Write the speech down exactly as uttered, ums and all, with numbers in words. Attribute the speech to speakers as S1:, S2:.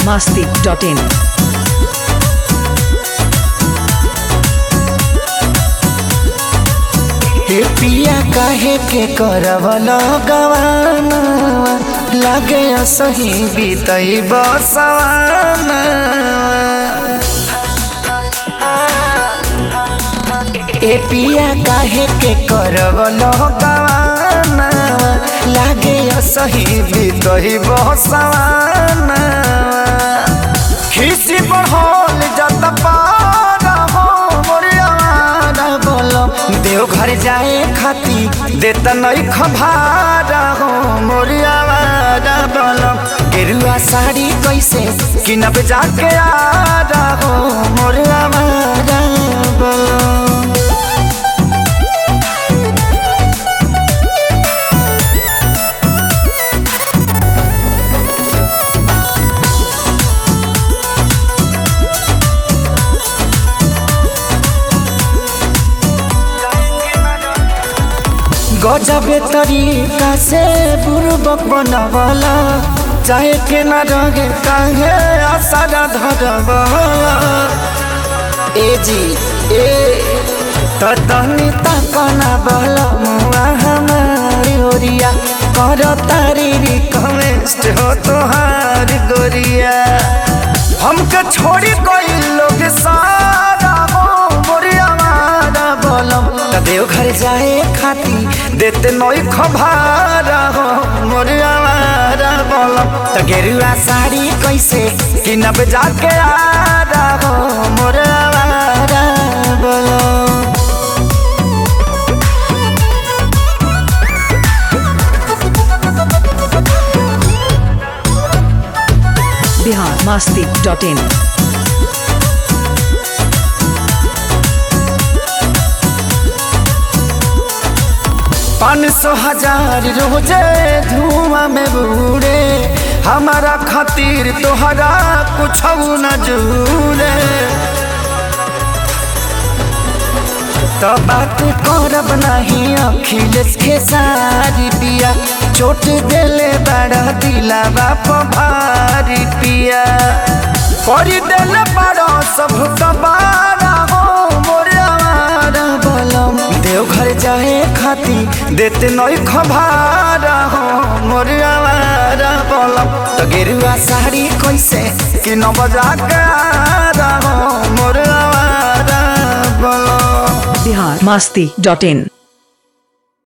S1: masti dot in.
S2: हे पिया काहे के करवल गवाना लागे सही बीतई बसवाना। ए पिया काहे के करवल गवाना लागे सही बीतई बसवाना। खिसी बढ़ल जत पारा हो मोरियाना बोलो देव घर जाए खाती देता नहीं खभारा हो मोरियाना बोलो गेरुआ साड़ी कैसे किनब जाके आ रहा हो मोरियाना बोलो। गजबे तरीका से बुर्बक बनवला चाहे के न रहे काहे आसारा धरवला। ए जी ए तनी तकना बला मुआ हमारी ओरिया कर तारी रिक्वेस्ट हो तोहार गोरिया। हमके छोड़ी कोई लोग सारा हो मोरिया मारा बोलम देव घर जाए खाती देते नई खभारा हो मोरिया मारा बोलम त गेरुआ साड़ी कैसे किनब जाके आ रहा हो मोरिया मारा बोलम।
S1: Bihar masti dot in.
S2: पाँच सौ हजार रोजे धुआं में बूढ़े हमारा खातिर तोहरा कुछ न जुड़े। तो बात करब नहीं अखिलेश के सारी पिया चोट देले बड़ा दिला बाप भारी पिया कर देले बड़ा सब कबारा हो मोरिया बोलम देव घर जाए खाती देते नई खभारा हो मोरिया बोलम तो गेरुआ साड़ी कैसे कि न बजा हो मोरिया बोलम।
S1: Bihar masti dot in.